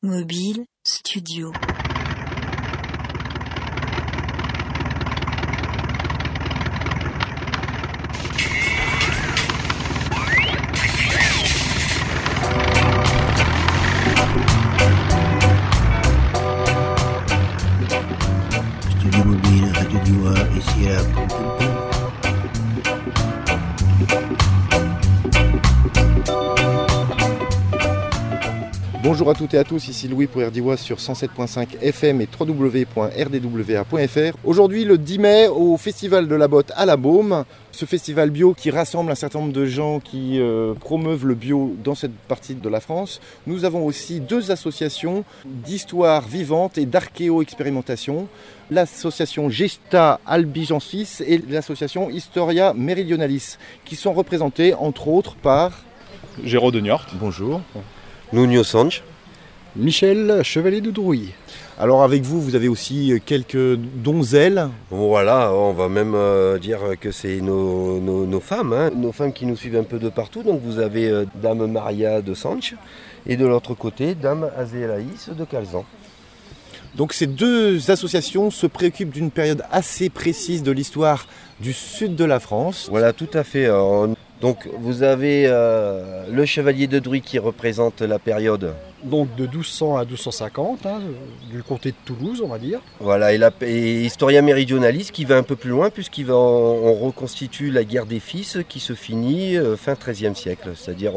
Mobile Studio. Studio Mobile, Radio Dua, ici à Pompon. Bonjour à toutes et à tous, ici Louis pour RDWA sur 107.5 FM et www.rdwa.fr. Aujourd'hui, le 10 mai, au Festival de la Botte à la Baume, ce festival bio qui rassemble un certain nombre de gens qui promeuvent le bio dans cette partie de la France. Nous avons aussi deux associations d'histoire vivante et d'archéo-expérimentation. L'association Gesta Albigensis et l'association Historia Meridionalis, qui sont représentées entre autres par... Géraud de Niort. Bonjour. Nuno Sanche. Michel Chevalier de Drouilly. Alors avec vous, vous avez aussi quelques donzelles. Voilà, on va même dire que c'est nos femmes, nos femmes qui nous suivent un peu de partout. Donc vous avez Dame Maria de Sanche et de l'autre côté, Dame Azélaïs de Calzan. Donc ces deux associations se préoccupent d'une période assez précise de l'histoire du sud de la France. Voilà, tout à fait. Donc vous avez le Chevalier de Drouilly qui représente la période. Donc de 1200 à 1250, du comté de Toulouse, on va dire. Voilà, et Historia Meridionalis qui va un peu plus loin puisqu'on reconstitue la guerre des fils qui se finit fin XIIIe siècle, c'est-à-dire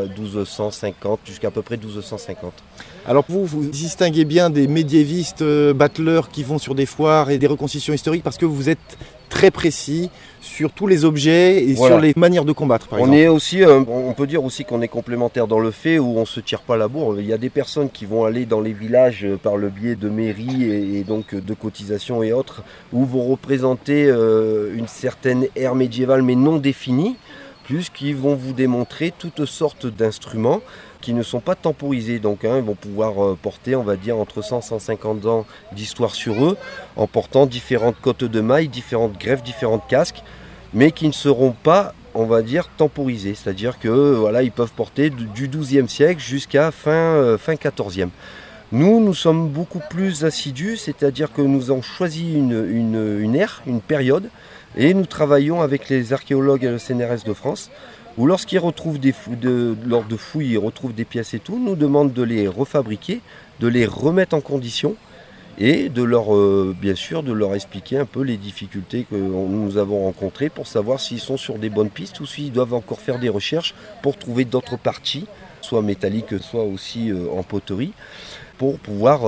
1250 jusqu'à peu près 1250. Alors vous distinguez bien des médiévistes battleurs qui vont sur des foires et des reconstitutions historiques parce que vous êtes très précis sur tous les objets et sur les manières de combattre, par exemple. On peut dire aussi qu'on est complémentaire dans le fait où on ne se tire pas la bourre. Il y a des personnes qui vont aller dans les villages par le biais de mairies et donc de cotisations et autres, où vont représenter une certaine ère médiévale mais non définie, plus qui vont vous démontrer toutes sortes d'instruments qui ne sont pas temporisés, donc ils vont pouvoir porter, on va dire, entre 100 et 150 ans d'histoire sur eux, en portant différentes cottes de mailles, différentes greffes, différentes casques, mais qui ne seront pas, on va dire, temporisés, c'est-à-dire que voilà, ils peuvent porter du XIIe siècle jusqu'à fin XIVe. Nous sommes beaucoup plus assidus, c'est-à-dire que nous avons choisi une ère, une période, et nous travaillons avec les archéologues et le CNRS de France, où lorsqu'ils retrouvent lors de fouilles, ils retrouvent des pièces et tout, nous demandent de les refabriquer, de les remettre en condition et de bien sûr, de leur expliquer un peu les difficultés que nous avons rencontrées pour savoir s'ils sont sur des bonnes pistes ou s'ils doivent encore faire des recherches pour trouver d'autres parties, soit métalliques, soit aussi en poterie, pour pouvoir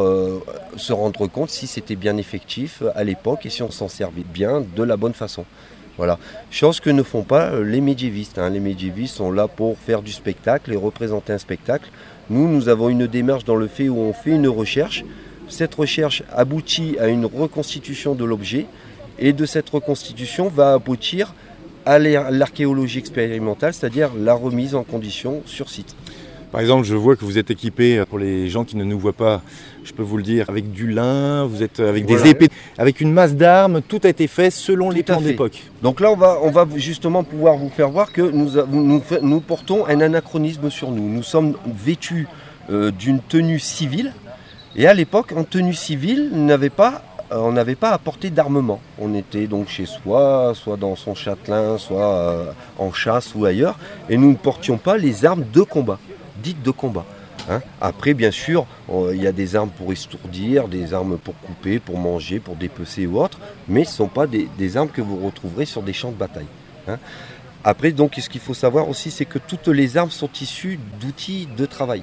se rendre compte si c'était bien effectif à l'époque et si on s'en servait bien de la bonne façon. Voilà, chose que ne font pas les médiévistes. Les médiévistes sont là pour faire du spectacle et représenter un spectacle. Nous avons une démarche dans le fait où on fait une recherche. Cette recherche aboutit à une reconstitution de l'objet et de cette reconstitution va aboutir à l'archéologie expérimentale, c'est-à-dire la remise en condition sur site. Par exemple, je vois que vous êtes équipé, pour les gens qui ne nous voient pas, je peux vous le dire, avec du lin, vous êtes avec des épées, avec une masse d'armes, tout a été fait selon les plans d'époque. Donc là, on va justement pouvoir vous faire voir que nous portons un anachronisme sur nous. Nous sommes vêtus d'une tenue civile, et à l'époque, en tenue civile, on n'avait pas à porter d'armement. On était donc chez soi, soit dans son châtelain, soit en chasse ou ailleurs, et nous ne portions pas les armes de combat. Dites de combat. Après, bien sûr, il y a des armes pour estourdir, des armes pour couper, pour manger, pour dépecer ou autre, mais ce ne sont pas des armes que vous retrouverez sur des champs de bataille. Après, donc, ce qu'il faut savoir aussi, c'est que toutes les armes sont issues d'outils de travail,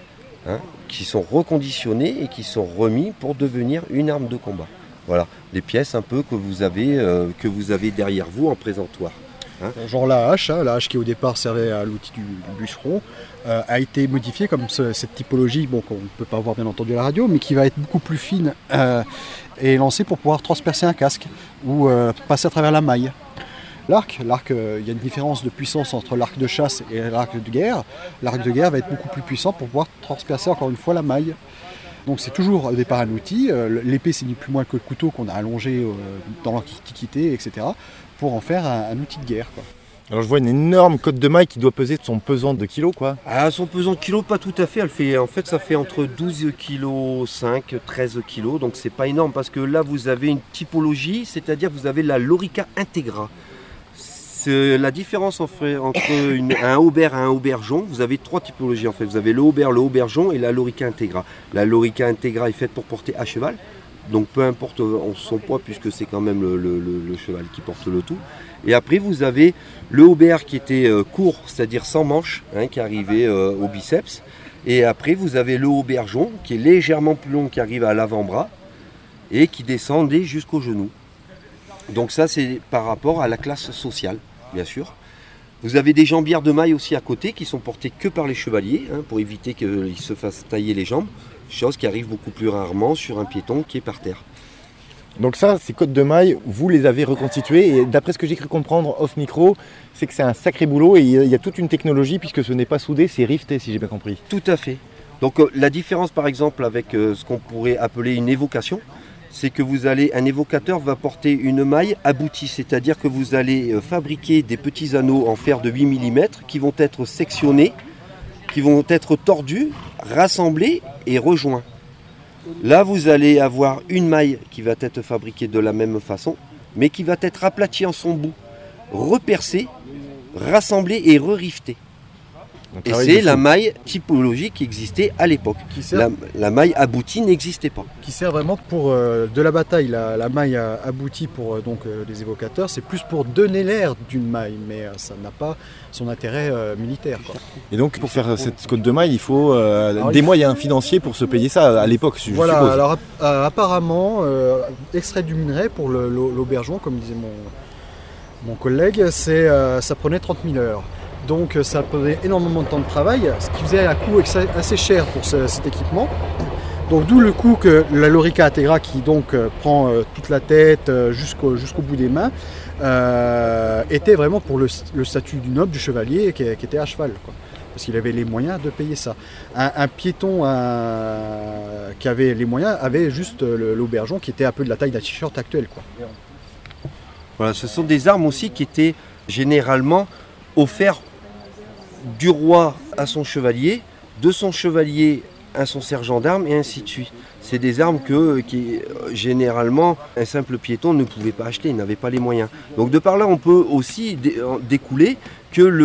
qui sont reconditionnés et qui sont remis pour devenir une arme de combat. Voilà, les pièces un peu que vous avez derrière vous en présentoir. Genre la hache qui au départ servait à l'outil du bûcheron, a été modifiée comme cette typologie, qu'on ne peut pas voir bien entendu à la radio, mais qui va être beaucoup plus fine et lancée pour pouvoir transpercer un casque ou passer à travers la maille. L'arc, il y a une différence de puissance entre l'arc de chasse et l'arc de guerre. L'arc de guerre va être beaucoup plus puissant pour pouvoir transpercer encore une fois la maille. Donc c'est toujours au départ un outil. L'épée, c'est ni plus moins que le couteau qu'on a allongé dans l'Antiquité, etc., pour en faire un outil de guerre, quoi. Alors je vois une énorme cotte de maille qui doit peser son pesant de kilos, quoi. Ah, son pesant de kilos, pas tout à fait. Ça fait entre 12 kg 5, 13 kg. Donc c'est pas énorme parce que là vous avez une typologie, c'est-à-dire vous avez la Lorica Integra. C'est la différence entre un aubert et un aubergeon. Vous avez 3 typologies en fait. Vous avez le aubert, le aubergeon et la Lorica Integra. La Lorica Integra est faite pour porter à cheval. Donc peu importe son poids puisque c'est quand même le cheval qui porte le tout. Et après vous avez le aubert qui était court, c'est-à-dire sans manche, qui arrivait au biceps. Et après vous avez le aubergeon qui est légèrement plus long, qui arrive à l'avant-bras et qui descendait jusqu'au genou. Donc ça c'est par rapport à la classe sociale, bien sûr. Vous avez des jambières de maille aussi à côté qui sont portées que par les chevaliers, pour éviter qu'ils se fassent tailler les jambes. Chose qui arrive beaucoup plus rarement sur un piéton qui est par terre. Donc ça, ces côtes de maille, vous les avez reconstituées et d'après ce que j'ai cru comprendre off micro, c'est que c'est un sacré boulot et il y a toute une technologie puisque ce n'est pas soudé, c'est rifté si j'ai bien compris. Tout à fait. Donc la différence par exemple avec ce qu'on pourrait appeler une évocation, c'est que un évocateur va porter une maille aboutie, c'est-à-dire que vous allez fabriquer des petits anneaux en fer de 8 mm qui vont être sectionnés, qui vont être tordus, rassemblés et rejoints. Là, vous allez avoir une maille qui va être fabriquée de la même façon, mais qui va être aplatie en son bout, repercée, rassemblée et re-riftée. Et c'est la maille typologique qui existait à l'époque. La maille aboutie n'existait pas. Qui sert vraiment pour de la bataille. La maille aboutie pour les évocateurs, c'est plus pour donner l'air d'une maille, mais ça n'a pas son intérêt militaire, quoi. Et donc pour faire cette côte de maille, il faut des moyens financiers pour se payer ça à l'époque, je suppose. Alors apparemment, extrait du minerai pour l'aubergeon, comme disait mon collègue, ça prenait 30 000 heures. Donc ça prenait énormément de temps de travail, ce qui faisait un coût assez cher pour cet équipement. Donc d'où le coût que la Lorica Integra, qui donc prend toute la tête jusqu'au bout des mains, était vraiment pour le statut du noble, du chevalier qui était à cheval, quoi. Parce qu'il avait les moyens de payer ça. Un piéton qui avait les moyens avait juste l'aubergeon qui était un peu de la taille d'un t-shirt actuel, quoi. Voilà, ce sont des armes aussi qui étaient généralement offertes du roi à son chevalier, de son chevalier à son sergent d'armes et ainsi de suite. C'est des armes qui généralement un simple piéton ne pouvait pas acheter, il n'avait pas les moyens. Donc de par là on peut aussi découler que le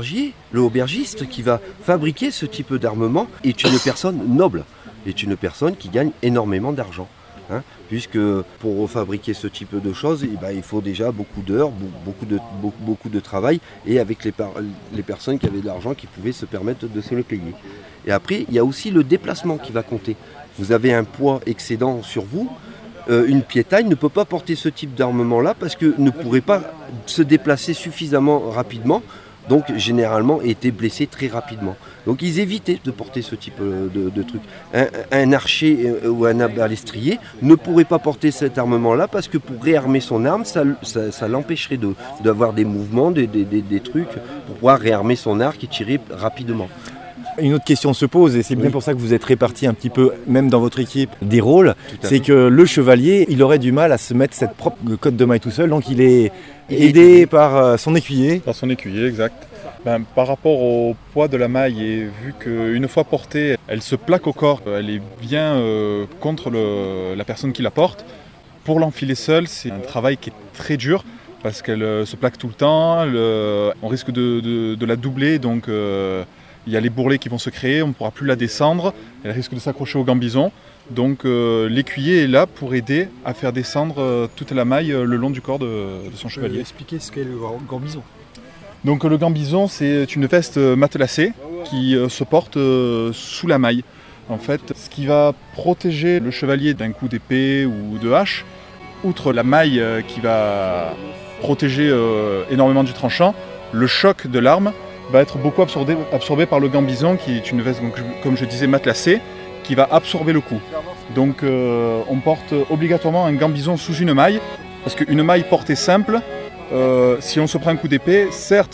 aubergiste qui va fabriquer ce type d'armement est une personne noble, est une personne qui gagne énormément d'argent. Puisque pour fabriquer ce type de choses, il faut déjà beaucoup d'heures, beaucoup de travail, et avec les personnes qui avaient de l'argent qui pouvaient se permettre de se le payer. Et après, il y a aussi le déplacement qui va compter. Vous avez un poids excédent sur vous, une piétaille ne peut pas porter ce type d'armement-là parce que ne pourrait pas se déplacer suffisamment rapidement. Donc généralement étaient blessés très rapidement. Donc ils évitaient de porter ce type de truc. Un archer ou un balestrier ne pourrait pas porter cet armement-là parce que pour réarmer son arme, ça l'empêcherait d'avoir des mouvements, des trucs pour pouvoir réarmer son arc et tirer rapidement. Une autre question se pose, et c'est bien pour ça que vous êtes répartis un petit peu, même dans votre équipe, des rôles. C'est que le chevalier, il aurait du mal à se mettre cette propre cotte de maille tout seul, donc il est aidé par son écuyer. Par son écuyer, exact. Par rapport au poids de la maille, et vu qu'une fois portée, elle se plaque au corps, elle est bien contre la personne qui la porte. Pour l'enfiler seule, c'est un travail qui est très dur, parce qu'elle se plaque tout le temps, on risque de la doubler, donc il y a les bourrelets qui vont se créer, on ne pourra plus la descendre, elle risque de s'accrocher au gambison. Donc l'écuyer est là pour aider à faire descendre toute la maille le long du corps de son chevalier. Expliquer ce qu'est le gambison. Donc le gambison, c'est une veste matelassée qui se porte sous la maille. En fait, ce qui va protéger le chevalier d'un coup d'épée ou de hache, outre la maille qui va protéger énormément du tranchant, le choc de l'arme va être beaucoup absorbé par le gambison, qui est une veste, donc, comme je disais, matelassée, qui va absorber le coup. Donc on porte obligatoirement un gambison sous une maille, parce qu'une maille portée simple, si on se prend un coup d'épée, certes,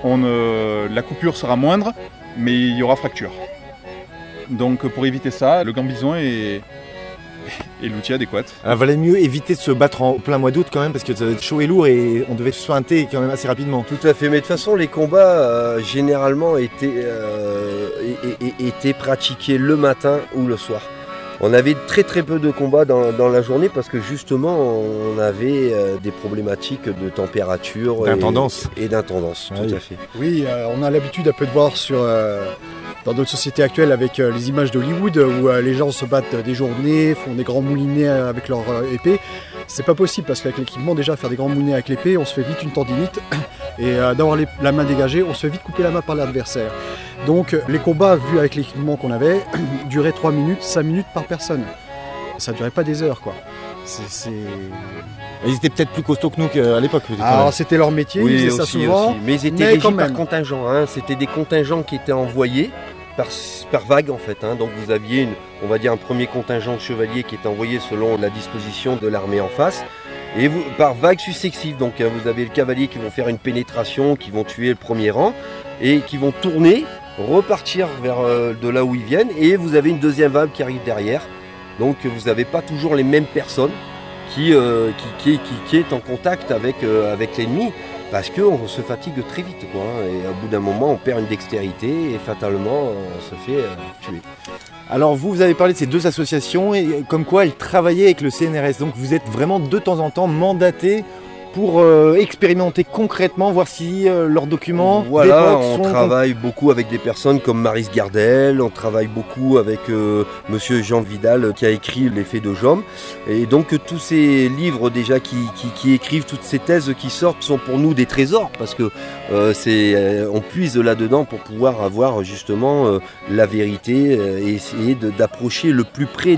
la coupure sera moindre, mais il y aura fracture. Donc pour éviter ça, le gambison est et l'outil adéquat. Alors, valait mieux éviter de se battre en plein mois d'août quand même, parce que ça devait être chaud et lourd et on devait se feinter quand même assez rapidement. Tout à fait, mais de toute façon les combats généralement étaient pratiqués le matin ou le soir. On avait très très peu de combats dans la journée parce que justement on avait des problématiques de température D'intendance. et d'intendance, Ah tout oui. à fait. Oui, on a l'habitude un peu de voir dans notre société actuelle avec les images d'Hollywood où les gens se battent des journées, font des grands moulinets avec leur épée. C'est pas possible parce qu'avec l'équipement, déjà, faire des grands moulinets avec l'épée, on se fait vite une tendinite et d'avoir la main dégagée, on se fait vite couper la main par l'adversaire. Donc les combats vus avec l'équipement qu'on avait duraient 3 minutes, 5 minutes par personne. Ça durait pas des heures, quoi. Ils étaient peut-être plus costauds que nous qu'à l'époque. peut-être. Alors c'était leur métier, ils faisaient ça souvent. mais ils étaient mais quand régis par même. contingent, hein. C'était des contingents qui étaient envoyés par vague en fait, hein. Donc vous aviez on va dire un premier contingent de chevaliers qui était envoyé selon la disposition de l'armée en face. Et par vague successive, donc vous avez le cavalier qui vont faire une pénétration, qui vont tuer le premier rang et qui vont tourner, repartir vers de là où ils viennent, et vous avez une deuxième vague qui arrive derrière. Donc vous n'avez pas toujours les mêmes personnes qui est en contact avec l'ennemi, parce qu'on se fatigue très vite, quoi, hein. Et au bout d'un moment on perd une dextérité et fatalement on se fait tuer. Alors vous avez parlé de ces deux associations et comme quoi elles travaillaient avec le CNRS. Donc vous êtes vraiment de temps en temps mandatés pour expérimenter concrètement, voir si leurs documents Voilà, d'époque on sont... travaille beaucoup avec des personnes comme Maryse Gardel, on travaille beaucoup avec monsieur Jean Vidal qui a écrit Les Faits de Jaume. Et donc tous ces livres déjà qui écrivent, toutes ces thèses qui sortent sont pour nous des trésors parce que on puise là-dedans pour pouvoir avoir justement la vérité et essayer d'approcher au plus près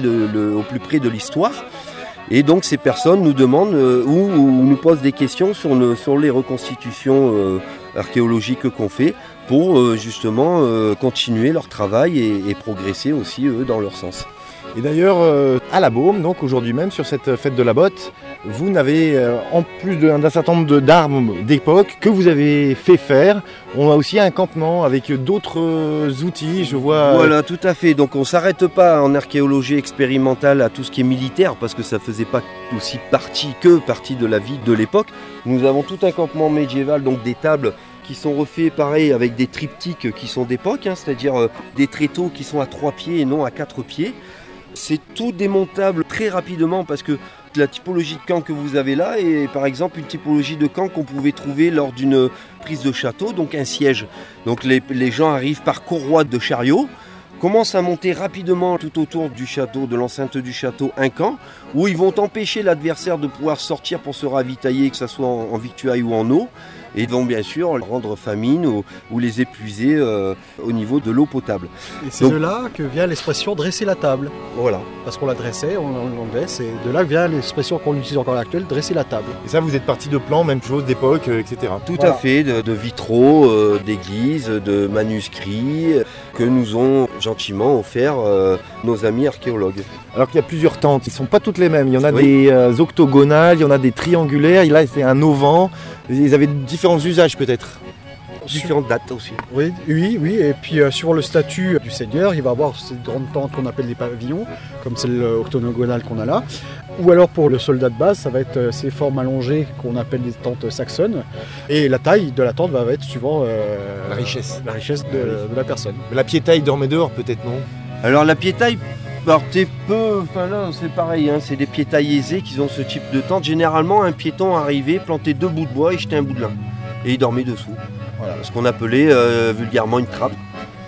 de l'histoire. Et donc ces personnes nous demandent ou nous posent des questions sur les reconstitutions archéologiques qu'on fait pour justement continuer leur travail et progresser aussi eux dans leur sens. Et d'ailleurs, à la Baume, donc aujourd'hui même, sur cette fête de la botte, vous n'avez, en plus d'un certain nombre d'armes d'époque que vous avez fait faire, on a aussi un campement avec d'autres outils, je vois... Voilà, tout à fait. Donc on ne s'arrête pas en archéologie expérimentale à tout ce qui est militaire, parce que ça ne faisait pas aussi partie de la vie de l'époque. Nous avons tout un campement médiéval, donc des tables qui sont refaits pareil avec des triptyques qui sont d'époque, hein, c'est-à-dire des tréteaux qui sont à 3 pieds et non à 4 pieds. C'est tout démontable très rapidement parce que la typologie de camp que vous avez là est par exemple une typologie de camp qu'on pouvait trouver lors d'une prise de château, donc un siège. Donc les gens arrivent par courroie de chariot, commencent à monter rapidement tout autour du château, de l'enceinte du château, un camp où ils vont empêcher l'adversaire de pouvoir sortir pour se ravitailler, que ce soit en victuailles ou en eau. Et ils vont bien sûr rendre famine ou les épuiser au niveau de l'eau potable. Et c'est Donc, de là que vient l'expression dresser la table. Voilà. Parce qu'on la dressait, on l'enlevait, c'est de là que vient l'expression qu'on utilise encore à l'heure actuelle, dresser la table. Et ça, vous êtes parti de plans, même chose d'époque, etc. Tout Voilà. à fait, de vitraux, d'églises, de manuscrits que nous ont gentiment offert nos amis archéologues. Alors qu'il y a plusieurs tentes, ils ne sont pas toutes les mêmes. Il y en a Oui. des octogonales, il y en a des triangulaires, et là c'est un auvent. Ils avaient différents usages peut-être. Différentes dates aussi. Oui, et puis sur le statut du seigneur, il va avoir ces grandes tentes qu'on appelle des pavillons, comme celle octogonale qu'on a là. Ou alors pour le soldat de base, ça va être ces formes allongées qu'on appelle des tentes saxonnes. Et la taille de la tente va être suivant La richesse. de la personne. La piétaille dormait dehors peut-être, non? Alors la piétaille portait peu, enfin là c'est pareil, hein, c'est des piétailles aisées qui ont ce type de tente. Généralement un piéton arrivait, plantait 2 bouts de bois et jetait un bout de lin. Et il dormait dessous. Voilà, ce qu'on appelait vulgairement une trappe.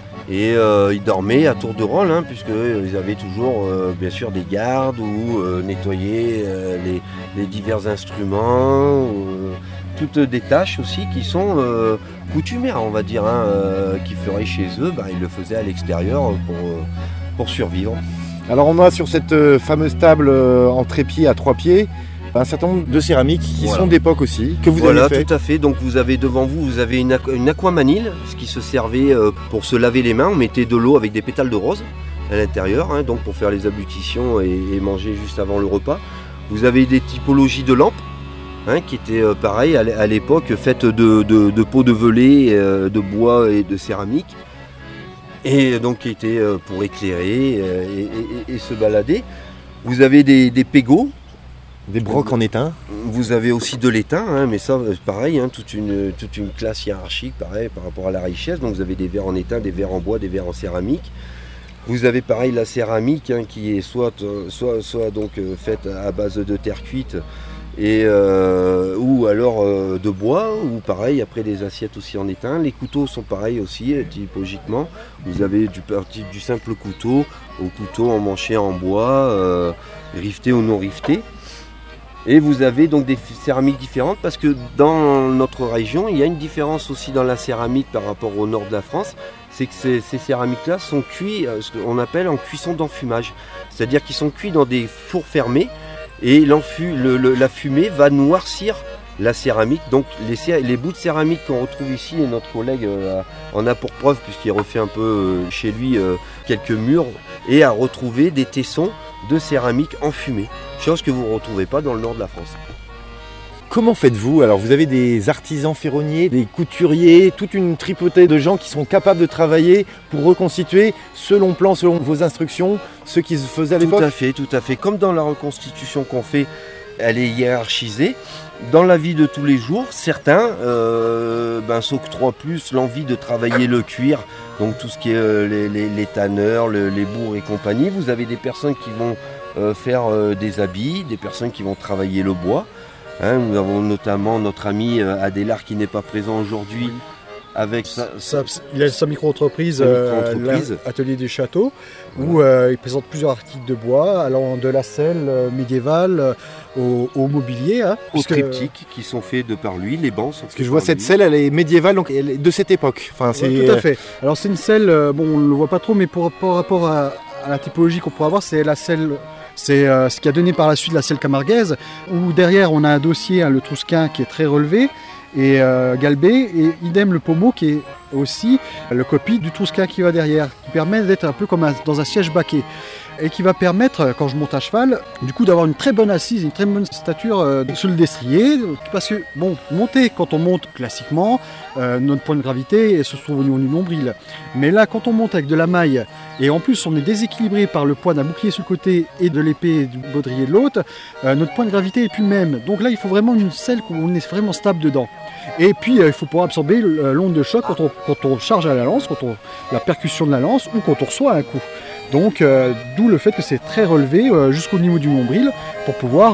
Et ils dormaient à tour de rôle, hein, puisqu'ils avaient toujours bien sûr des gardes ou nettoyer les divers instruments, toutes des tâches aussi qui sont coutumières, on va dire, hein, qui feraient chez eux, ils le faisaient à l'extérieur pour survivre. Alors on a sur cette fameuse table en trépied à 3 pieds un certain nombre de céramiques qui Voilà. sont d'époque aussi, que vous Voilà, avez fait. tout à fait. Donc vous avez devant vous, vous avez une aquamanile, ce qui se servait pour se laver les mains. On mettait de l'eau avec des pétales de rose à l'intérieur, hein, donc pour faire les ablutions et manger juste avant le repas. Vous avez des typologies de lampes, hein, qui étaient pareil à l'époque, faites de peaux de velay, de bois et de céramique. Et donc qui étaient pour éclairer et se balader. Vous avez des pégots. Des brocs en étain. Vous avez aussi de l'étain, hein, mais ça, pareil, hein, toute une classe hiérarchique, pareil, par rapport à la richesse. Donc vous avez des verres en étain, des verres en bois, des verres en céramique. Vous avez pareil la céramique, hein, qui est soit donc faite à base de terre cuite, ou alors de bois, ou pareil, après des assiettes aussi en étain. Les couteaux sont pareils aussi, typologiquement. Vous avez du simple couteau au couteau emmanché en bois, rifté ou non rifté. Et vous avez donc des céramiques différentes parce que dans notre région, il y a une différence aussi dans la céramique par rapport au nord de la France. C'est que ces céramiques-là sont cuits, ce qu'on appelle en cuisson d'enfumage. C'est-à-dire qu'ils sont cuits dans des fours fermés et la fumée va noircir la céramique. Donc les bouts de céramique qu'on retrouve ici, et notre collègue en a pour preuve puisqu'il refait un peu chez lui quelques murs, et a retrouvé des tessons de céramique enfumée, chose que vous ne retrouvez pas dans le nord de la France. Comment faites-vous? Alors vous avez des artisans ferronniers, des couturiers, toute une tripotée de gens qui sont capables de travailler pour reconstituer selon plan, selon vos instructions, ce qui se faisait à l'époque? Tout à fait. Comme dans la reconstitution qu'on fait, elle est hiérarchisée. Dans la vie de tous les jours, certains s'octroient plus l'envie de travailler le cuir, donc tout ce qui est les tanneurs, les bourgs et compagnie. Vous avez des personnes qui vont faire des habits, des personnes qui vont travailler le bois. Hein, nous avons notamment notre ami Adélard qui n'est pas présent aujourd'hui. Il a sa micro-entreprise, Atelier du Château, où il présente plusieurs articles de bois, allant de la selle médiévale au mobilier. Hein, aux triptyques qui sont faits de par lui, les bancs sont Parce que je vois cette selle, elle est médiévale, donc elle est de cette époque. Enfin, tout à fait. Alors c'est une selle, on ne le voit pas trop, mais par rapport à la typologie qu'on pourrait avoir, c'est la selle. C'est ce qui a donné par la suite la selle camarguaise, où derrière on a un dossier, le trousquin, qui est très relevé, et galbé, et idem le pommeau qui est aussi le copie du trousquin qui va derrière, qui permet d'être un peu comme dans un siège baquet, et qui va permettre, quand je monte à cheval, du coup d'avoir une très bonne assise, une très bonne stature sous le destrier, parce que monter, quand on monte classiquement, notre point de gravité se trouve au niveau du nombril, mais là quand on monte avec de la maille, et en plus on est déséquilibré par le poids d'un bouclier sur le côté et de l'épée du baudrier de l'autre, notre point de gravité est plus le même, donc là il faut vraiment une selle où on est vraiment stable dedans. Et puis il faut pouvoir absorber l'onde de choc quand on charge à la lance, la percussion de la lance, ou quand on reçoit un coup. Donc d'où le fait que c'est très relevé jusqu'au niveau du nombril pour pouvoir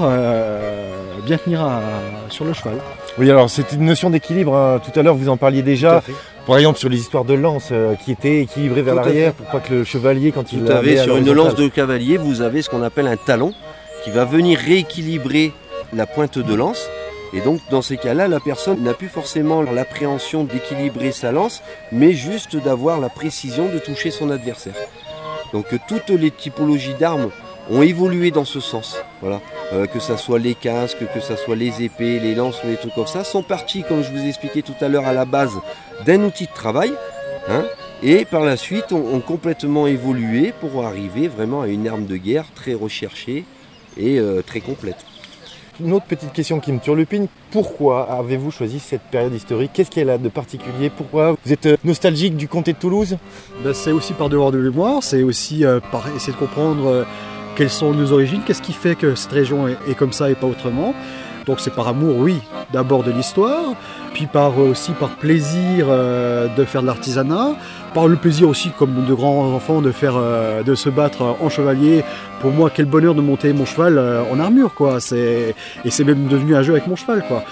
bien tenir sur le cheval. Oui, alors c'est une notion d'équilibre, hein. Tout à l'heure vous en parliez déjà, par exemple sur les histoires de lance qui étaient équilibrées vers l'arrière pour pas que le chevalier, quand il avait sur une lance de cavalier, vous avez ce qu'on appelle un talon qui va venir rééquilibrer la pointe de lance. Et donc dans ces cas-là, la personne n'a plus forcément l'appréhension d'équilibrer sa lance, mais juste d'avoir la précision de toucher son adversaire. Donc toutes les typologies d'armes ont évolué dans ce sens. Voilà. Que ce soit les casques, que ce soit les épées, les lances ou les trucs comme ça, sont partis, comme je vous ai expliqué tout à l'heure, à la base d'un outil de travail, hein, et par la suite ont complètement évolué pour arriver vraiment à une arme de guerre très recherchée et très complète. Une autre petite question qui me turlupine, pourquoi avez-vous choisi cette période historique? Qu'est-ce qu'elle a de particulier? Pourquoi vous êtes nostalgique du comté de Toulouse? C'est aussi par devoir de mémoire, c'est aussi par essayer de comprendre quelles sont nos origines, qu'est-ce qui fait que cette région est comme ça et pas autrement. Donc c'est par amour, oui, d'abord de l'histoire, puis aussi par plaisir de faire de l'artisanat, par le plaisir aussi, comme de grands enfants, de se battre en chevalier. Pour moi, quel bonheur de monter mon cheval en armure, quoi. Et c'est même devenu un jeu avec mon cheval, quoi.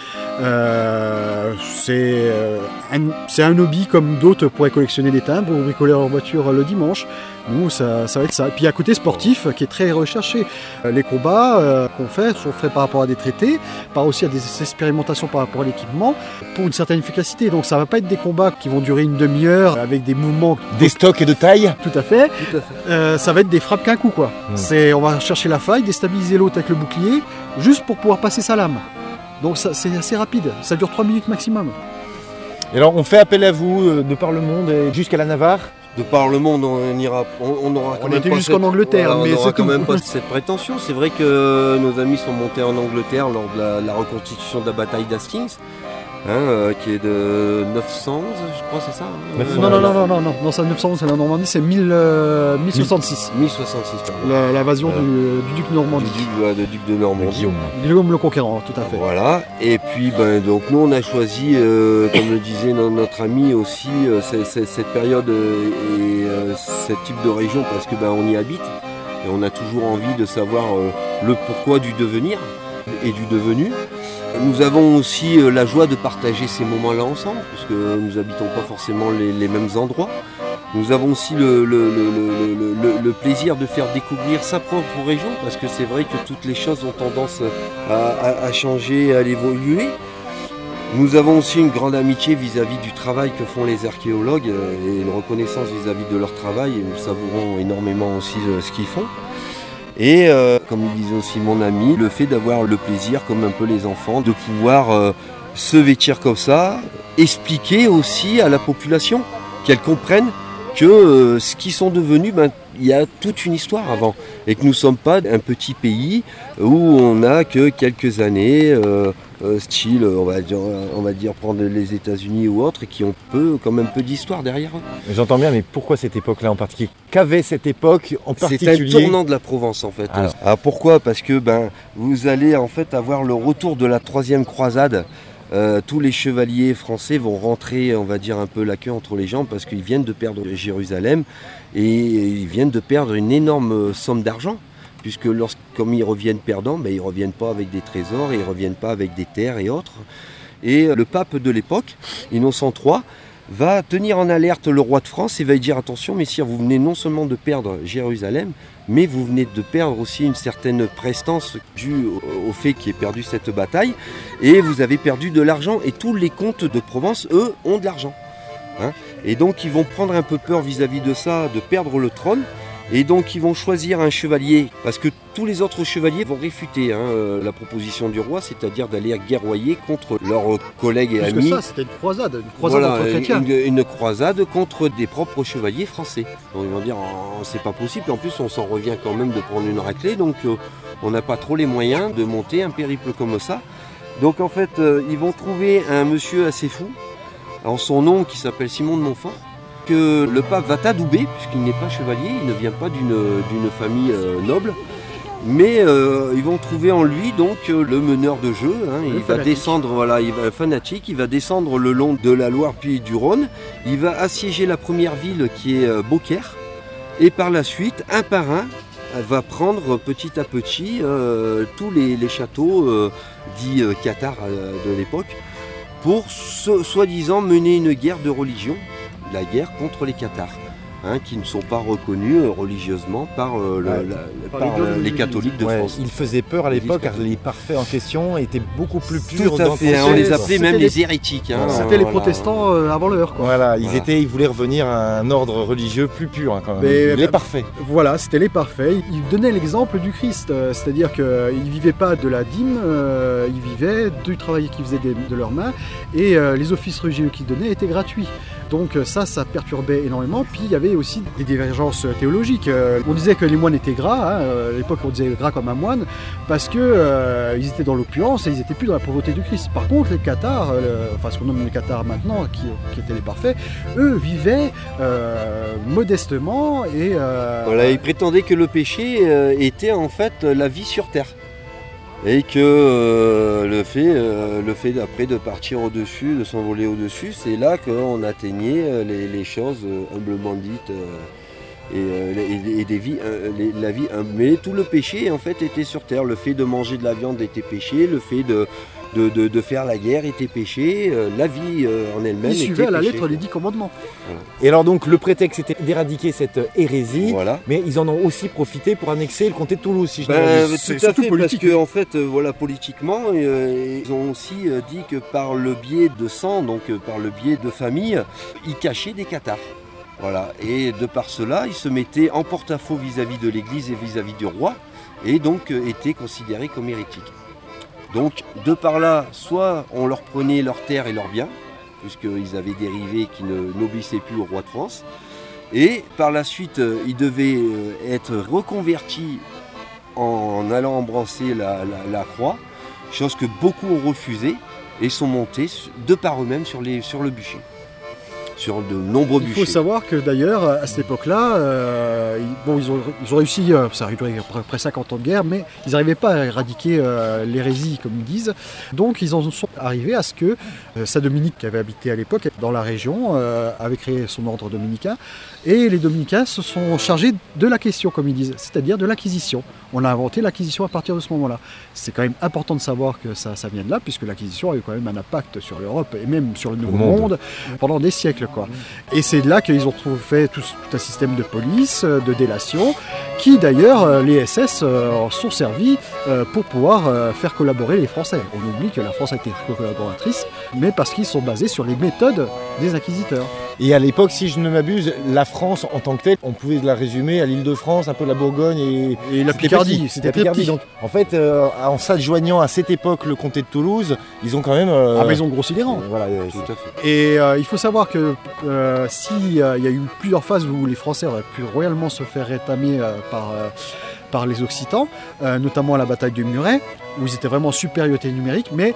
C'est un hobby comme d'autres pourraient collectionner des timbres ou bricoler leur voiture le dimanche. Nous, ça va être ça. Et puis, il y a un côté sportif qui est très recherché. Les combats qu'on fait sont faits par rapport à des traités, par aussi à des expérimentations par rapport à l'équipement, pour une certaine efficacité. Donc, ça ne va pas être des combats qui vont durer une demi-heure avec des mouvements. Des stocks et de taille. Tout à fait. Ça va être des frappes qu'un coup, quoi. On va chercher la faille, déstabiliser l'autre avec le bouclier, juste pour pouvoir passer sa lame. Donc, c'est assez rapide. Ça dure 3 minutes maximum. Et alors, on fait appel à vous de par le monde et jusqu'à la Navarre? De par le monde, on était jusqu'en Angleterre, mais on n'aura c'est quand tout. même pas cette prétention. C'est vrai que nos amis sont montés en Angleterre lors de la reconstitution de la bataille d'Hastings. qui est de 911, je crois, c'est ça Non, ça 911, c'est la Normandie, c'est 1066. 1066, pardon. L'invasion du duc de Normandie. Du duc de Normandie. Guillaume le Conquérant, tout à fait. Voilà, et puis donc nous on a choisi, comme le disait notre ami aussi, cette période et ce type de région parce que on y habite et on a toujours envie de savoir le pourquoi du devenir et du devenu. Nous avons aussi la joie de partager ces moments-là ensemble, puisque nous n'habitons pas forcément les mêmes endroits. Nous avons aussi le plaisir de faire découvrir sa propre région, parce que c'est vrai que toutes les choses ont tendance à changer, à évoluer. Nous avons aussi une grande amitié vis-à-vis du travail que font les archéologues et une reconnaissance vis-à-vis de leur travail, et nous savourons énormément aussi ce qu'ils font. Et comme il disait aussi mon ami, le fait d'avoir le plaisir, comme un peu les enfants, de pouvoir se vêtir comme ça, expliquer aussi à la population qu'elle comprenne que ce qu'ils sont devenus, il y a toute une histoire avant. Et que nous ne sommes pas un petit pays où on n'a que quelques années, style, on va dire prendre les États-Unis ou autres, et qui ont quand même peu d'histoire derrière eux. J'entends bien, mais pourquoi cette époque-là en particulier? Qu'avait cette époque en particulier? C'est un tournant de la Provence en fait. Alors pourquoi? Parce que vous allez en fait avoir le retour de la 3e croisade. Tous les chevaliers français vont rentrer, on va dire, un peu la queue entre les jambes parce qu'ils viennent de perdre Jérusalem et ils viennent de perdre une énorme somme d'argent. Puisque comme ils reviennent perdants, ils ne reviennent pas avec des trésors, ils ne reviennent pas avec des terres et autres. Et le pape de l'époque, Innocent III, va tenir en alerte le roi de France et va lui dire attention messire, vous venez non seulement de perdre Jérusalem, mais vous venez de perdre aussi une certaine prestance due au fait qu'il ait perdu cette bataille, et vous avez perdu de l'argent, et tous les comtes de Provence, eux, ont de l'argent. Et donc ils vont prendre un peu peur vis-à-vis de ça, de perdre le trône. Et donc ils vont choisir un chevalier, parce que tous les autres chevaliers vont réfuter la proposition du roi, c'est-à-dire d'aller guerroyer contre leurs collègues et amis. Plus que ça, c'était une croisade entre chrétiens. Une croisade contre des propres chevaliers français. Donc ils vont dire, c'est pas possible, et en plus on s'en revient quand même de prendre une raclée, donc on n'a pas trop les moyens de monter un périple comme ça. Donc en fait, ils vont trouver un monsieur assez fou, en son nom qui s'appelle Simon de Montfort, que le pape va adouber, puisqu'il n'est pas chevalier, il ne vient pas d'une famille noble, mais ils vont trouver en lui donc le meneur de jeu, il va descendre, il va fanatique, il va descendre le long de la Loire puis du Rhône, il va assiéger la première ville qui est Beaucaire, et par la suite, un par un, va prendre petit à petit tous les châteaux dits cathares de l'époque, pour soi-disant mener une guerre de religion, la guerre contre les cathares, qui ne sont pas reconnus religieusement par les catholiques de France. Ils faisaient peur à l'époque car les parfaits en question étaient beaucoup plus purs. Tout à fait, on les appelait même les hérétiques. C'était les protestants avant l'heure. Voilà, ils voulaient revenir à un ordre religieux plus pur, quand même. Les parfaits. Voilà, c'était les parfaits. Ils donnaient l'exemple du Christ, c'est-à-dire qu'ils ne vivaient pas de la dîme, ils vivaient du travail qu'ils faisaient de leurs mains, et les offices religieux qu'ils donnaient étaient gratuits. Donc ça perturbait énormément. Puis il y avait aussi des divergences théologiques. On disait que les moines étaient gras, à l'époque on disait gras comme un moine, parce que ils étaient dans l'opulence et ils n'étaient plus dans la pauvreté du Christ. Par contre les cathares, ce qu'on nomme les cathares maintenant, qui étaient les parfaits, eux vivaient modestement et... ils prétendaient que le péché était en fait la vie sur terre. Et que le fait après de partir au-dessus, de s'envoler au-dessus, c'est là qu'on atteignait les choses humblement dites et des vies, la vie humble. Mais tout le péché en fait était sur terre. Le fait de manger de la viande était péché, le fait de faire la guerre était péché, la vie en elle-même était péché. Il suivait à la lettre les 10 commandements. Voilà. Et alors donc le prétexte était d'éradiquer cette hérésie, mais ils en ont aussi profité pour annexer le comté de Toulouse, si je ne m'abuse. Tout à fait, parce que en fait, politiquement, ils ont aussi dit que par le biais de sang, donc par le biais de famille, ils cachaient des cathares. Voilà. Et de par cela, ils se mettaient en porte-à-faux vis-à-vis de l'Église et vis-à-vis du roi, et donc étaient considérés comme hérétiques. Donc de par là, soit on leur prenait leurs terres et leurs biens, puisqu'ils avaient dérivé qui n'obéissaient plus au roi de France, et par la suite, ils devaient être reconvertis en allant embrasser la croix, chose que beaucoup ont refusé, et sont montés de par eux-mêmes sur le bûcher. Sur de nombreux bûchers. Il faut savoir que d'ailleurs, à cette époque-là, ils ont réussi, ça a duré à peu près 50 ans de guerre, mais ils n'arrivaient pas à éradiquer l'hérésie, comme ils disent. Donc ils en sont arrivés à ce que Saint Dominique, qui avait habité à l'époque dans la région, avait créé son ordre dominicain, et les dominicains se sont chargés de la question, comme ils disent, c'est-à-dire de l'acquisition. On a inventé l'acquisition à partir de ce moment-là. C'est quand même important de savoir que ça vient de là, puisque l'acquisition a eu quand même un impact sur l'Europe et même sur le Nouveau Monde pendant des siècles, quoi. Et c'est là qu'ils ont fait tout un système de police, de délation, qui d'ailleurs, les SS sont servis pour pouvoir faire collaborer les Français. On oublie que la France a été collaboratrice, mais parce qu'ils sont basés sur les méthodes des inquisiteurs. Et à l'époque, si je ne m'abuse, la France en tant que telle, on pouvait la résumer à l'Île-de-France, un peu la Bourgogne et la Picardie. C'était très petit. Donc, en fait, en s'adjoignant à cette époque le comté de Toulouse, ils ont quand même... mais ils ont grossi les rangs. Voilà, tout à fait. Et il faut savoir que s'il y a eu plusieurs phases où les Français auraient pu royalement se faire rétamer par les Occitans, notamment à la bataille de Muret, où ils étaient vraiment en supériorité numérique, mais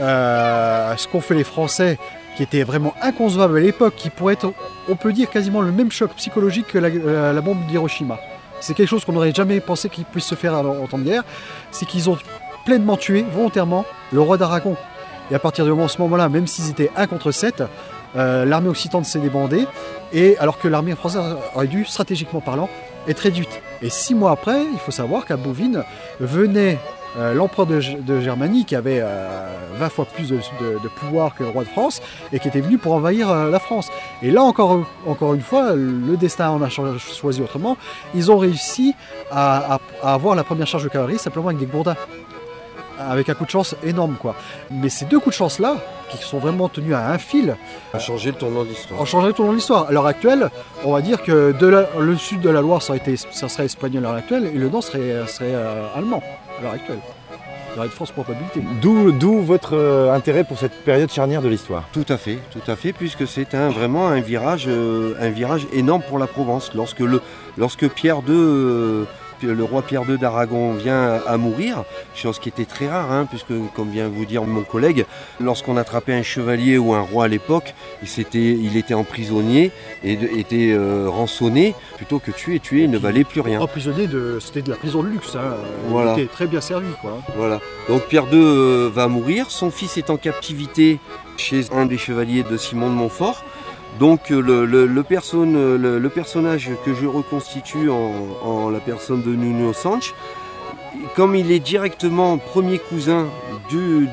ce qu'ont fait les Français, qui était vraiment inconcevable à l'époque, qui pourrait être, on peut dire, quasiment le même choc psychologique que la bombe d'Hiroshima. C'est quelque chose qu'on n'aurait jamais pensé qu'il puisse se faire en temps de guerre, c'est qu'ils ont pleinement tué, volontairement, le roi d'Aragon. Et à partir de ce moment-là, même s'ils étaient 1 contre 7, l'armée occitane s'est débandée, et alors que l'armée française aurait dû, stratégiquement parlant, être réduite. Et 6 mois après, il faut savoir qu'à Bouvines venait l'empereur de Germanie, qui avait 20 fois plus de pouvoir que le roi de France, et qui était venu pour envahir la France. Et là, encore une fois, le destin en a choisi autrement. Ils ont réussi à avoir la première charge de cavalerie simplement avec des gourdins. Avec un coup de chance énorme, quoi. Mais ces 2 coups de chance-là, qui sont vraiment tenus à un fil, a changé le tournant de l'histoire. ont changé le tournant de l'histoire. À l'heure actuelle, on va dire que le sud de la Loire, ça serait espagnol à l'heure actuelle, et le nord serait allemand à l'heure actuelle. Il y aurait de fortes probabilités. D'où votre intérêt pour cette période charnière de l'histoire. Tout à fait, puisque c'est vraiment un virage énorme pour la Provence. Lorsque Pierre II... le roi Pierre II d'Aragon vient à mourir, chose qui était très rare, puisque, comme vient vous dire mon collègue, lorsqu'on attrapait un chevalier ou un roi à l'époque, il était emprisonné et était rançonné, plutôt que tué, il ne valait plus rien. Emprisonné, c'était de la prison de luxe, Voilà. Il était très bien servi, quoi. Voilà. Donc Pierre II va mourir, son fils est en captivité chez un des chevaliers de Simon de Montfort. Donc le personnage que je reconstitue en la personne de Nuno Sanche, comme il est directement premier cousin du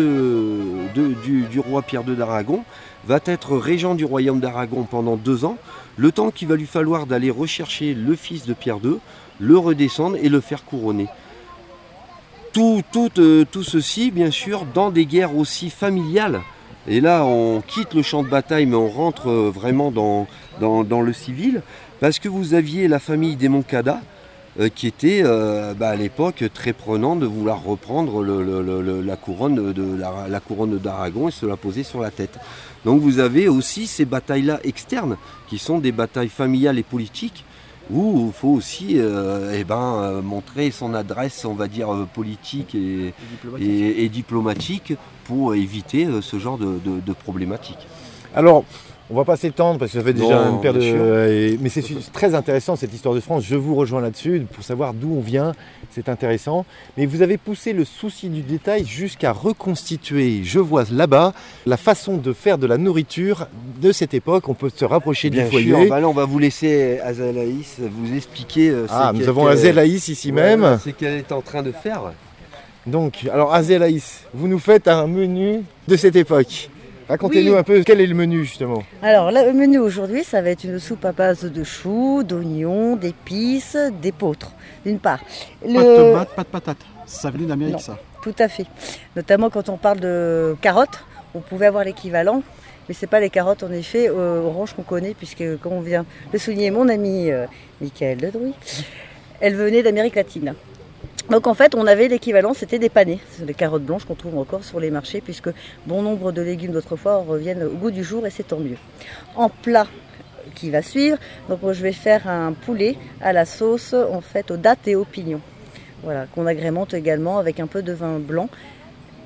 roi Pierre II d'Aragon, va être régent du royaume d'Aragon pendant 2 ans, le temps qu'il va lui falloir d'aller rechercher le fils de Pierre II, le redescendre et le faire couronner. Tout ceci, bien sûr, dans des guerres aussi familiales. Et là, on quitte le champ de bataille, mais on rentre vraiment dans le civil, parce que vous aviez la famille des Moncada, qui était à l'époque très prenant de vouloir reprendre la couronne d'Aragon et se la poser sur la tête. Donc vous avez aussi ces batailles-là externes, qui sont des batailles familiales et politiques, où il faut aussi montrer son adresse, on va dire, politique et diplomatique pour éviter ce genre de problématiques. Alors, on va pas s'étendre parce que ça fait déjà une paire de... mais c'est très intéressant cette histoire de France, je vous rejoins là-dessus pour savoir d'où on vient, c'est intéressant. Mais vous avez poussé le souci du détail jusqu'à reconstituer, je vois là-bas, la façon de faire de la nourriture de cette époque. On peut se rapprocher du foyer. Bien sûr, là on va vous laisser Azélaïs vous expliquer nous avons Azélaïs ici même. C'est qu'elle est en train de faire. Donc, alors Azélaïs, vous nous faites un menu de cette époque. Racontez-nous un peu quel est le menu justement. Alors le menu aujourd'hui, ça va être une soupe à base de choux, d'oignons, d'épices, d'épeautres, d'une part. Pas de tomates, pas de patates. Ça venait d'Amérique, ça. Tout à fait. Notamment quand on parle de carottes, on pouvait avoir l'équivalent, mais ce n'est pas les carottes en effet oranges qu'on connaît, puisque comme on vient de souligner mon ami Michael Ledruy, elle venait d'Amérique latine. Donc en fait, on avait l'équivalent, c'était des panais. C'est les carottes blanches qu'on trouve encore sur les marchés, puisque bon nombre de légumes d'autrefois reviennent au goût du jour, et c'est tant mieux. En plat qui va suivre, donc moi, je vais faire un poulet à la sauce en fait aux dattes et aux pignons. Voilà, qu'on agrémente également avec un peu de vin blanc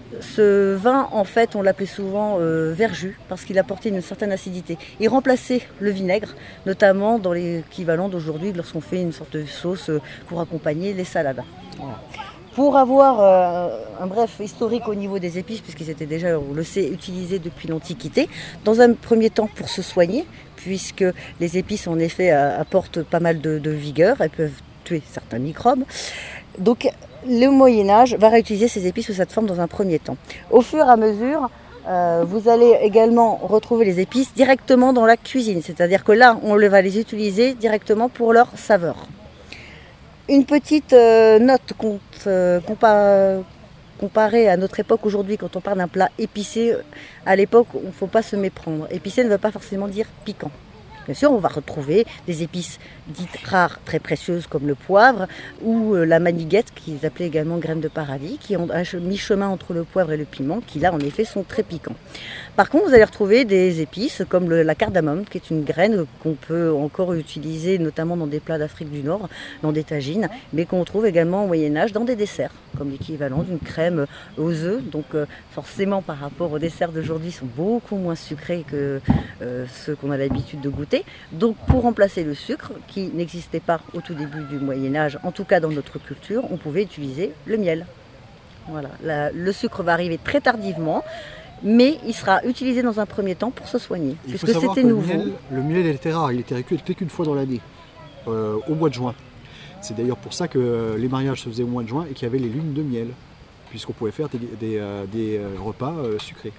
Ce vin, en fait, on l'appelait souvent verjus parce qu'il apportait une certaine acidité. Il remplaçait le vinaigre, notamment dans l'équivalent d'aujourd'hui lorsqu'on fait une sorte de sauce pour accompagner les salades. Voilà. Pour avoir un bref historique au niveau des épices, puisqu'ils étaient déjà, on le sait, utilisés depuis l'Antiquité, dans un premier temps pour se soigner, puisque les épices en effet apportent pas mal de vigueur, elles peuvent tuer certains microbes. Donc le Moyen-Âge va réutiliser ces épices sous cette forme dans un premier temps. Au fur et à mesure, vous allez également retrouver les épices directement dans la cuisine, c'est-à-dire que là, on va les utiliser directement pour leur saveur. Une petite note comparée à notre époque aujourd'hui, quand on parle d'un plat épicé, à l'époque, il ne faut pas se méprendre. Épicé ne veut pas forcément dire piquant. Bien sûr, on va retrouver des épices dites rares, très précieuses, comme le poivre ou la maniguette, qui est appelée également graine de paradis, qui ont un mi-chemin entre le poivre et le piment, qui là, en effet, sont très piquants. Par contre, vous allez retrouver des épices comme la cardamome, qui est une graine qu'on peut encore utiliser, notamment dans des plats d'Afrique du Nord, dans des tagines, mais qu'on trouve également au Moyen-Âge dans des desserts, comme l'équivalent d'une crème aux œufs. Donc forcément, par rapport aux desserts d'aujourd'hui, ils sont beaucoup moins sucrés que ceux qu'on a l'habitude de goûter. Donc pour remplacer le sucre, qui n'existait pas au tout début du Moyen-Âge, en tout cas dans notre culture, on pouvait utiliser le miel. Voilà. Le sucre va arriver très tardivement, mais il sera utilisé dans un premier temps pour se soigner, puisque c'était nouveau. Le miel était rare, il était récolté qu'une fois dans l'année, au mois de juin. C'est d'ailleurs pour ça que les mariages se faisaient au mois de juin et qu'il y avait les lunes de miel, puisqu'on pouvait faire des repas sucrés.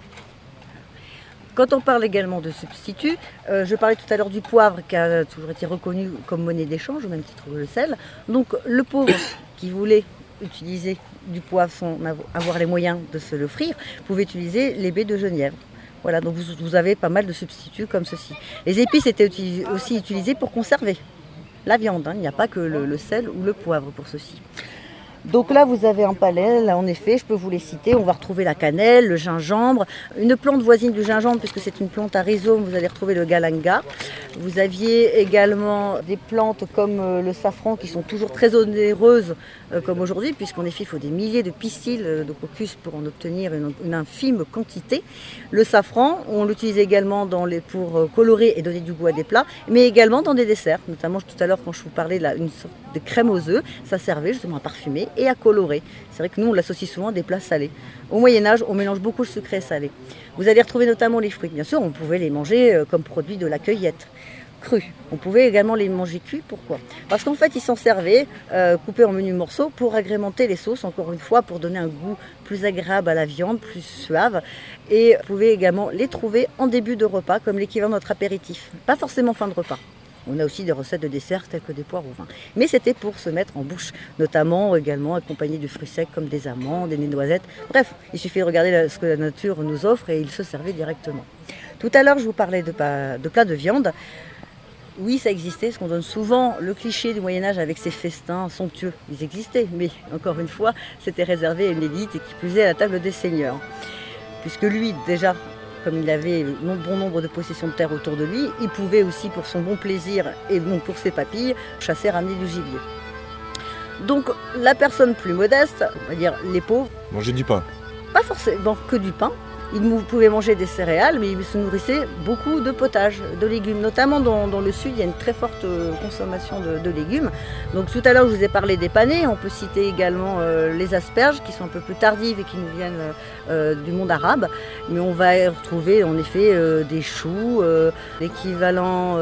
Quand on parle également de substituts, je parlais tout à l'heure du poivre qui a toujours été reconnu comme monnaie d'échange, au même titre que le sel. Donc le pauvre qui voulait utiliser du poivre sans avoir les moyens de se l'offrir, pouvait utiliser les baies de genièvre. Voilà, donc vous avez pas mal de substituts comme ceci. Les épices étaient aussi utilisées pour conserver la viande, il n'y a pas que le sel ou le poivre pour ceci. Donc là, vous avez un palais, là, en effet, je peux vous les citer. On va retrouver la cannelle, le gingembre, une plante voisine du gingembre, puisque c'est une plante à rhizome, vous allez retrouver le galanga. Vous aviez également des plantes comme le safran, qui sont toujours très onéreuses, comme aujourd'hui, puisqu'en effet, il faut des milliers de pistils de crocus pour en obtenir une infime quantité. Le safran, on l'utilise également pour colorer et donner du goût à des plats, mais également dans des desserts. Notamment, tout à l'heure, quand je vous parlais d'une sorte de crème aux œufs, ça servait justement à parfumer et à colorer. C'est vrai que nous, on l'associe souvent à des plats salés. Au Moyen-Âge, on mélange beaucoup le sucré et salé. Vous allez retrouver notamment les fruits. Bien sûr, on pouvait les manger comme produit de la cueillette, crus. On pouvait également les manger cuits. Pourquoi ? Parce qu'en fait, ils s'en servaient, coupés en menus morceaux, pour agrémenter les sauces, encore une fois, pour donner un goût plus agréable à la viande, plus suave. Et vous pouvez également les trouver en début de repas, comme l'équivalent de notre apéritif. Pas forcément fin de repas. On a aussi des recettes de dessert telles que des poires au vin. Mais c'était pour se mettre en bouche, notamment également accompagné de fruits secs comme des amandes, des noisettes. Bref, il suffit de regarder ce que la nature nous offre et il se servait directement. Tout à l'heure, je vous parlais de plats de viande. Oui, ça existait, parce qu'on donne souvent le cliché du Moyen-Âge avec ses festins somptueux. Ils existaient, mais encore une fois, c'était réservé à une élite et qui plus est à la table des seigneurs. Puisque lui, déjà, comme il avait un bon nombre de possessions de terre autour de lui, il pouvait aussi, pour son bon plaisir et donc pour ses papilles, chasser, ramener du gibier. Donc la personne plus modeste, on va dire les pauvres, manger du pain. Pas forcément que du pain. Ils pouvaient manger des céréales, mais ils se nourrissaient beaucoup de potage, de légumes. Notamment dans le sud, il y a une très forte consommation de légumes. Donc tout à l'heure, je vous ai parlé des panais. On peut citer également les asperges, qui sont un peu plus tardives et qui nous viennent du monde arabe. Mais on va retrouver en effet des choux, l'équivalent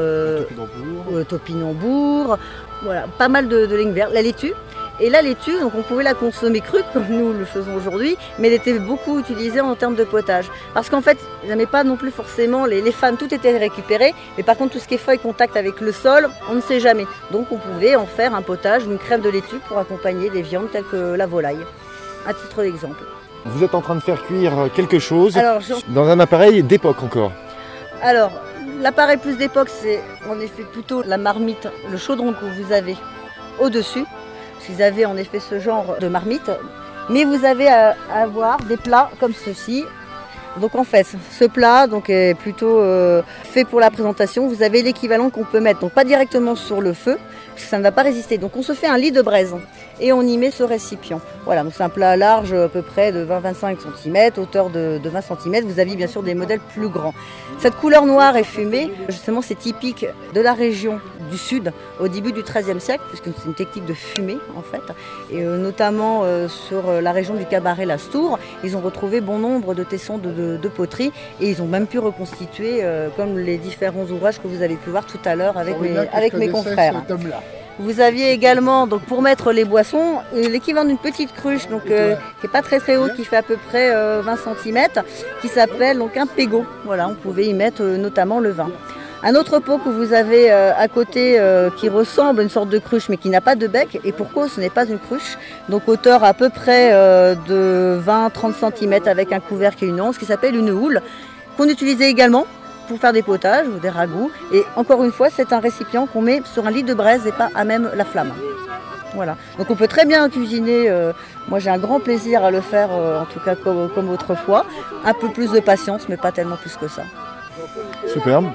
topinambour. Voilà, pas mal de légumes verts. La laitue. Et la laitue, donc on pouvait la consommer crue, comme nous le faisons aujourd'hui, mais elle était beaucoup utilisée en termes de potage. Parce qu'en fait, ils n'aimaient pas non plus forcément, les femmes, tout était récupéré, mais par contre, tout ce qui est feuilles, contact avec le sol, on ne sait jamais. Donc on pouvait en faire un potage, une crème de laitue pour accompagner des viandes telles que la volaille, à titre d'exemple. Vous êtes en train de faire cuire quelque chose dans un appareil d'époque encore. Alors, l'appareil plus d'époque, c'est en effet plutôt la marmite, le chaudron que vous avez au-dessus. Vous avez en effet ce genre de marmite, mais vous avez à avoir des plats comme ceci. Donc en fait, ce plat est plutôt fait pour la présentation. Vous avez l'équivalent qu'on peut mettre, donc pas directement sur le feu, parce que ça ne va pas résister. Donc on se fait un lit de braise. et on y met ce récipient. Voilà, donc c'est un plat large à peu près de 20-25 cm, hauteur de 20 cm. Vous avez bien sûr des modèles plus grands. Cette couleur noire et fumée, justement, c'est typique de la région du sud au début du XIIIe siècle, puisque c'est une technique de fumée en fait, et notamment sur la région du Cabaret-Lastour, ils ont retrouvé bon nombre de tessons de poterie et ils ont même pu reconstituer comme les différents ouvrages que vous avez pu voir tout à l'heure avec mes confrères. Vous aviez également, donc pour mettre les boissons, l'équivalent d'une petite cruche, donc qui n'est pas très très haute, qui fait à peu près 20 cm, qui s'appelle donc un pégot. Voilà, on pouvait y mettre notamment le vin. Un autre pot que vous avez à côté qui ressemble à une sorte de cruche mais qui n'a pas de bec, et pour cause ce n'est pas une cruche, donc hauteur à peu près de 20-30 cm avec un couvercle et une anse, qui s'appelle une houle, qu'on utilisait également pour faire des potages ou des ragoûts. Et encore une fois, c'est un récipient qu'on met sur un lit de braise et pas à même la flamme. Voilà. Donc on peut très bien cuisiner, moi j'ai un grand plaisir à le faire, en tout cas comme autrefois. Un peu plus de patience, mais pas tellement plus que ça. Superbe.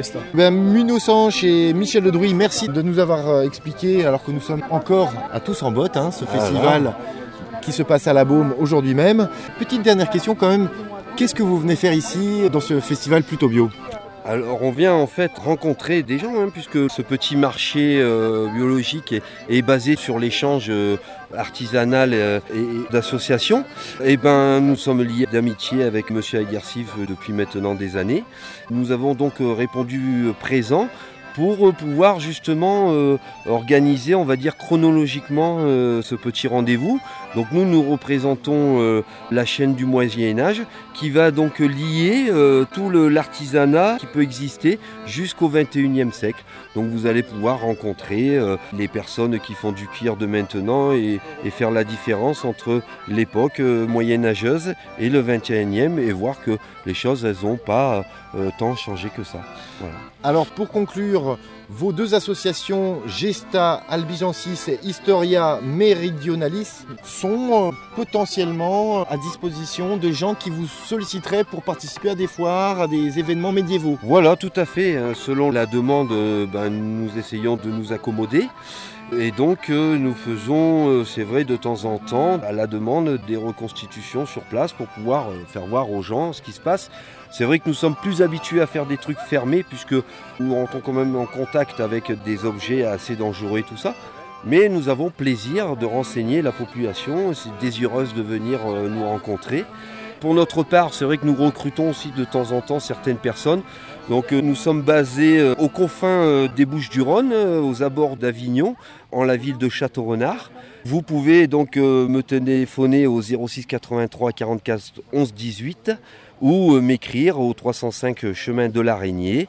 Muno Sanche et Michel Ledruy, merci de nous avoir expliqué, alors que nous sommes encore à Tous en Botte, ce festival qui se passe à la Baume aujourd'hui même. Petite dernière question quand même, qu'est-ce que vous venez faire ici dans ce festival plutôt bio ? Alors on vient en fait rencontrer des gens, puisque ce petit marché biologique est basé sur l'échange artisanal et d'associations. Et nous sommes liés d'amitié avec Monsieur Aguercif depuis maintenant des années. Nous avons donc répondu présent pour pouvoir justement organiser, on va dire chronologiquement, ce petit rendez-vous. Donc nous représentons la chaîne du Moyen-Âge qui va donc lier tout l'artisanat qui peut exister jusqu'au XXIe siècle. Donc vous allez pouvoir rencontrer les personnes qui font du cuir de maintenant et faire la différence entre l'époque moyenâgeuse et le XXIe et voir que les choses elles n'ont pas tant changé que ça. Voilà. Alors pour conclure, vos deux associations Gesta Albigensis et Historia Meridionalis sont potentiellement à disposition de gens qui vous solliciteraient pour participer à des foires, à des événements médiévaux. Voilà, tout à fait. Selon la demande, nous essayons de nous accommoder. Et donc nous faisons, c'est vrai, de temps en temps, à la demande, des reconstitutions sur place pour pouvoir faire voir aux gens ce qui se passe. C'est vrai que nous sommes plus habitués à faire des trucs fermés puisque nous rentrons quand même en contact avec des objets assez dangereux et tout ça. Mais nous avons plaisir de renseigner la population, c'est désireuse de venir nous rencontrer. Pour notre part, c'est vrai que nous recrutons aussi de temps en temps certaines personnes. Donc nous sommes basés aux confins des Bouches-du-Rhône, aux abords d'Avignon, en la ville de Château-Renard. Vous pouvez donc me téléphoner au 06 83 44 11 18 ou m'écrire au 305 chemin de l'Araignée,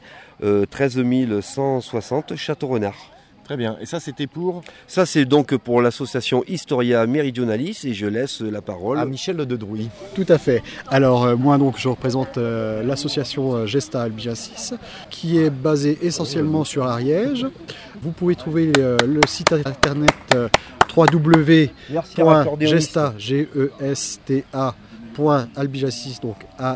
13 160 Château-Renard. Très bien. Et ça, c'était pour ? Ça, c'est donc pour l'association Historia Meridionalis et je laisse la parole à Michel Ledruy. Tout à fait. Alors, moi, donc, je représente l'association Gesta Albigensis qui est basée essentiellement sur Ariège. Vous pouvez trouver le site internet www.gesta.albigensis, donc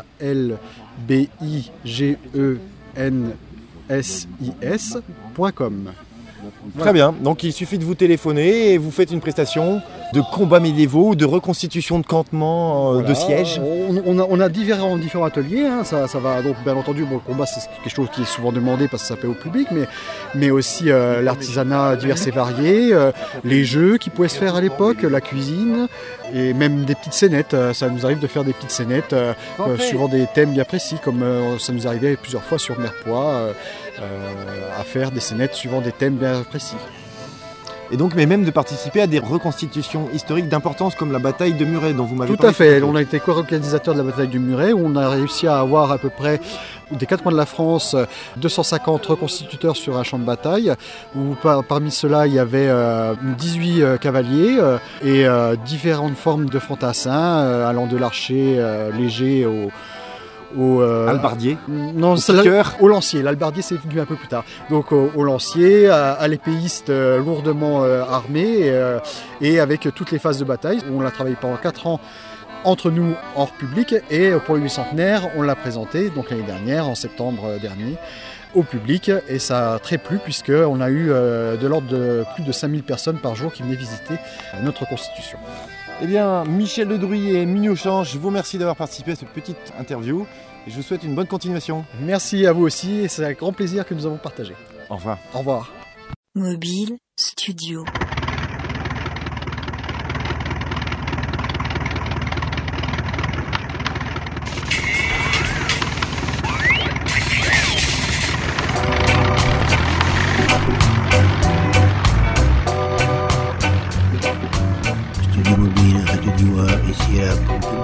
albigensis.com. Très bien, donc il suffit de vous téléphoner et vous faites une prestation de combats médiévaux ou de reconstitution de campements, de sièges. On a différents ateliers, ça va donc bien entendu, le combat c'est quelque chose qui est souvent demandé parce que ça plaît au public, mais aussi l'artisanat divers et varié, les jeux qui pouvaient se faire à l'époque, la cuisine et même des petites scénettes. Ça nous arrive de faire des petites scénettes suivant des thèmes bien précis, comme ça nous arrivait plusieurs fois sur Merpoix. À faire des scénettes suivant des thèmes bien précis. Et donc, mais même de participer à des reconstitutions historiques d'importance comme la bataille de Muret dont vous m'avez parlé. Tout à fait, on a été co-organisateur de la bataille du Muret où on a réussi à avoir à peu près des 4 coins de la France 250 reconstituteurs sur un champ de bataille où parmi ceux-là il y avait 18 cavaliers et différentes formes de fantassins allant de l'archer léger au albardier, au lancier. L'albardier c'est venu un peu plus tard. Donc au lancier, à l'épéiste lourdement armé et avec toutes les phases de bataille. On l'a travaillé pendant 4 ans entre nous hors public et pour le 800e on l'a présenté donc l'année dernière en septembre dernier au public et ça a très plu puisqu'on a eu de l'ordre de plus de 5000 personnes par jour qui venaient visiter notre constitution. Eh bien, Michel Ledruy et Mignon Change, je vous remercie d'avoir participé à cette petite interview et je vous souhaite une bonne continuation. Merci à vous aussi et c'est un grand plaisir que nous avons partagé. Au revoir. Au revoir. Mobile Studio. Studio Mobile, Radio Diwa, ici à Pontoon.